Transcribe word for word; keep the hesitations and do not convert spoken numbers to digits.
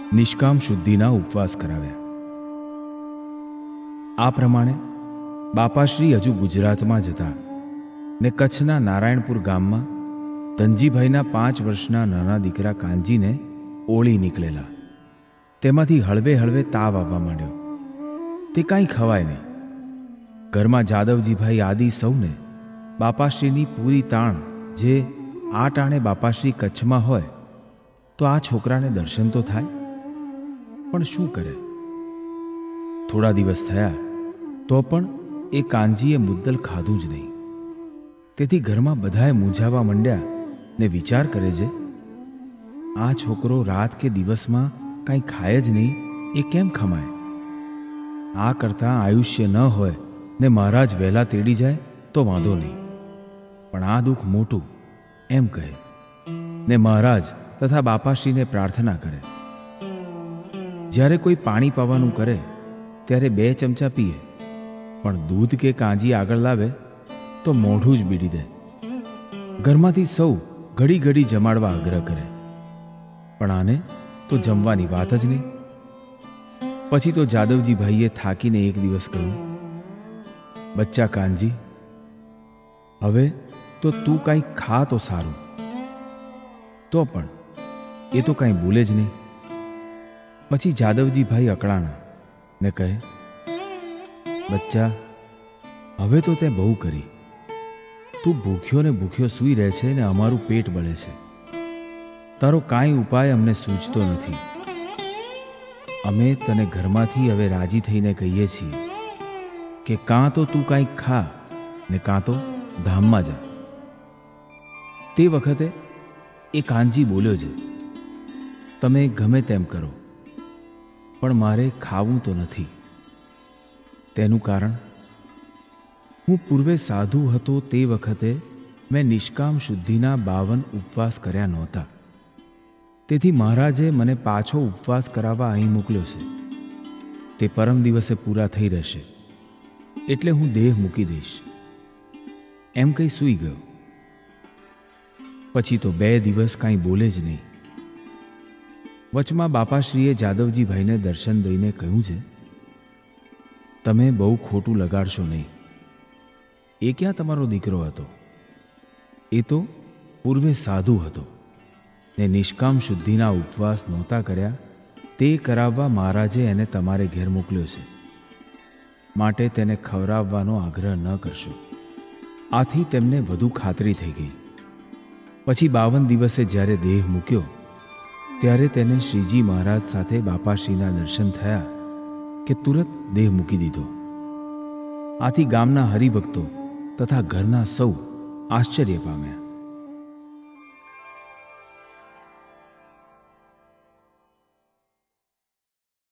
નિષ્કામ શુદ્ધિના ઉપવાસ કરાવ્યા. આ પ્રમાણે બાપાશ્રી હજુ ગુજરાતમાં જ હતા ને કચ્છના નારાયણપુર ગામમાં ધનજીભાઈના પાંચ વર્ષના નાના દીકરા કાનજીને ઓળી નીકળેલા. તેમાંથી હળવે હળવે તાવ આવવા માંડ્યો. તે કાંઈ ખવાય નહીં. ઘરમાં જાદવજીભાઈ આદિ સૌને બાપાશ્રીની પૂરી તાણ, જે આ ટાણે બાપાશ્રી કચ્છમાં હોય તો આ છોકરાને દર્શન તો થાય, પણ શું કરે? થોડા દિવસ થયા તો પણ એ કાનજીએ મુદ્દલ ખાધું જ નહીં. તેથી ઘરમાં બધાએ મૂંઝાવા માંડ્યા ને વિચાર કરે છે, આ છોકરો રાત કે દિવસમાં કાંઈ ખાય જ નહીં, એ કેમ ખમાય? આ કરતાં આયુષ્ય ન હોય ને મહારાજ વહેલા તેડી જાય તો વાંધો નહીં, પણ આ દુઃખ મોટું એમ કહે ને મહારાજ તથા બાપાશ્રીને પ્રાર્થના કરે. જ્યારે કોઈ પાણી પાવાનું કરે ત્યારે બે ચમચા પીએ, પણ દૂધ કે કાંજી આગળ લાવે તો મોઢું જ બીડી દે. ઘરમાંથી સૌ ઘડી ઘડી જમાડવા આગ્રહ કરે, પણ આને તો જમવાની વાત જ નહીં. પછી તો જાદવજીભાઈએ થાકીને એક દિવસ કહ્યું, બચ્ચા કાનજી, હવે તો તું કાંઈ ખા તો સારું. તો પણ એ તો કાંઈ બોલે જ નહીં. પછી જાદવજીભાઈ અકળાણા ને કહે, બચ્ચા, હવે તો તે બહુ કરી. તું ભૂખ્યો ને ભૂખ્યો સૂઈ રહે છે ને અમારું પેટ બળે છે. તારો કાંઈ ઉપાય અમને સૂઝતો નથી. અમે તને ઘરમાંથી હવે રાજી થઈને કહીએ છીએ કે કાં તો તું કાંઈક ખા ને કાં તો ધામમાં જા. તે વખતે એ કાનજી બોલ્યો છે, તમે ગમે તેમ કરો, પણ મારે ખાવું તો નથી. તેનું કારણ, હું પૂર્વે સાધુ હતો તે વખતે મેં નિષ્કામ શુદ્ધિના બાવન ઉપવાસ કર્યા નહોતા. તેથી મહારાજે મને પાછો ઉપવાસ કરાવવા અહીં મોકલ્યો છે. તે પરમ દિવસે પૂરા થઈ રહેશે, એટલે હું દેહ મૂકી દઈશ. એમ કંઈ સૂઈ ગયો. પછી તો બે દિવસ કાંઈ બોલે જ નહીં. વચમાં બાપાશ્રીએ જાદવજીભાઈને દર્શન દઈને કહ્યું છે, તમે બહુ ખોટું લગાડશો નહીં. એ ક્યાં તમારો દીકરો હતો? એ તો પૂર્વે સાધુ હતો ને નિષ્કામ શુદ્ધિના ઉપવાસ નહોતા કર્યા. તે કરાવવા મહારાજે એને તમારે ઘેર મોકલ્યો છે, માટે તેને ખવડાવવાનો આગ્રહ ન કરશો. આથી તેમને વધુ ખાતરી થઈ ગઈ. પછી બાવન દિવસે જ્યારે દેહ મૂક્યો ત્યારે તેને શ્રીજી મહારાજ સાથે બાપાશ્રીના દર્શન થયા કે તુરત દેહ મૂકી દીધો. આથી ગામના હરિભક્તો તથા ઘરના સૌ આશ્ચર્ય પામ્યા.